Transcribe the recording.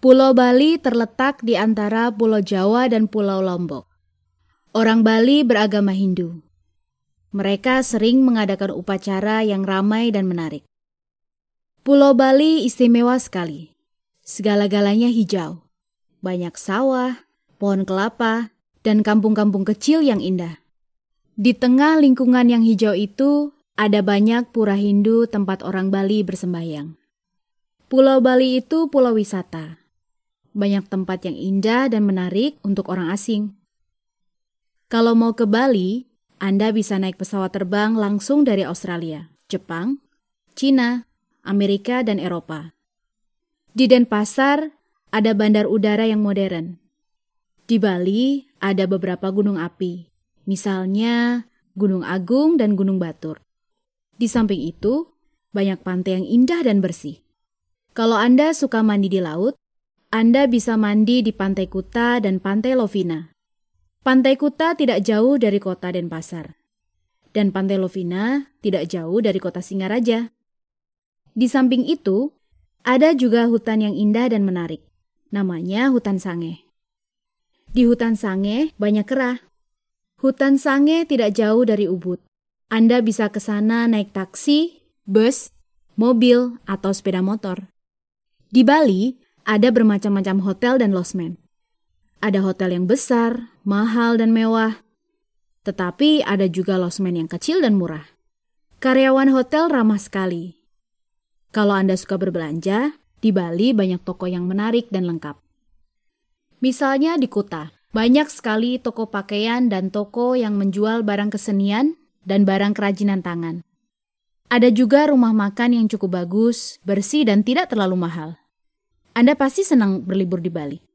Pulau Bali terletak di antara Pulau Jawa dan Pulau Lombok. Orang Bali beragama Hindu. Mereka sering mengadakan upacara yang ramai dan menarik. Pulau Bali istimewa sekali. Segala-galanya hijau. Banyak sawah, pohon kelapa, dan kampung-kampung kecil yang indah. Di tengah lingkungan yang hijau itu, ada banyak pura Hindu tempat orang Bali bersembahyang. Pulau Bali itu pulau wisata. Banyak tempat yang indah dan menarik untuk orang asing. Kalau mau ke Bali, Anda bisa naik pesawat terbang langsung dari Australia, Jepang, Cina, Amerika, dan Eropa. Di Denpasar, ada bandar udara yang modern. Di Bali, ada beberapa gunung api, misalnya Gunung Agung dan Gunung Batur. Di samping itu, banyak pantai yang indah dan bersih. Kalau Anda suka mandi di laut, Anda bisa mandi di Pantai Kuta dan Pantai Lovina. Pantai Kuta tidak jauh dari kota Denpasar, dan Pantai Lovina tidak jauh dari kota Singaraja. Di samping itu, ada juga hutan yang indah dan menarik, namanya Hutan Sange. Di Hutan Sange banyak kera. Hutan Sange tidak jauh dari Ubud. Anda bisa ke sana naik taksi, bus, mobil, atau sepeda motor. Di Bali, ada bermacam-macam hotel dan losmen. Ada hotel yang besar, mahal, dan mewah. Tetapi ada juga losmen yang kecil dan murah. Karyawan hotel ramah sekali. Kalau Anda suka berbelanja, di Bali banyak toko yang menarik dan lengkap. Misalnya di Kuta, banyak sekali toko pakaian dan toko yang menjual barang kesenian dan barang kerajinan tangan. Ada juga rumah makan yang cukup bagus, bersih, dan tidak terlalu mahal. Anda pasti senang berlibur di Bali.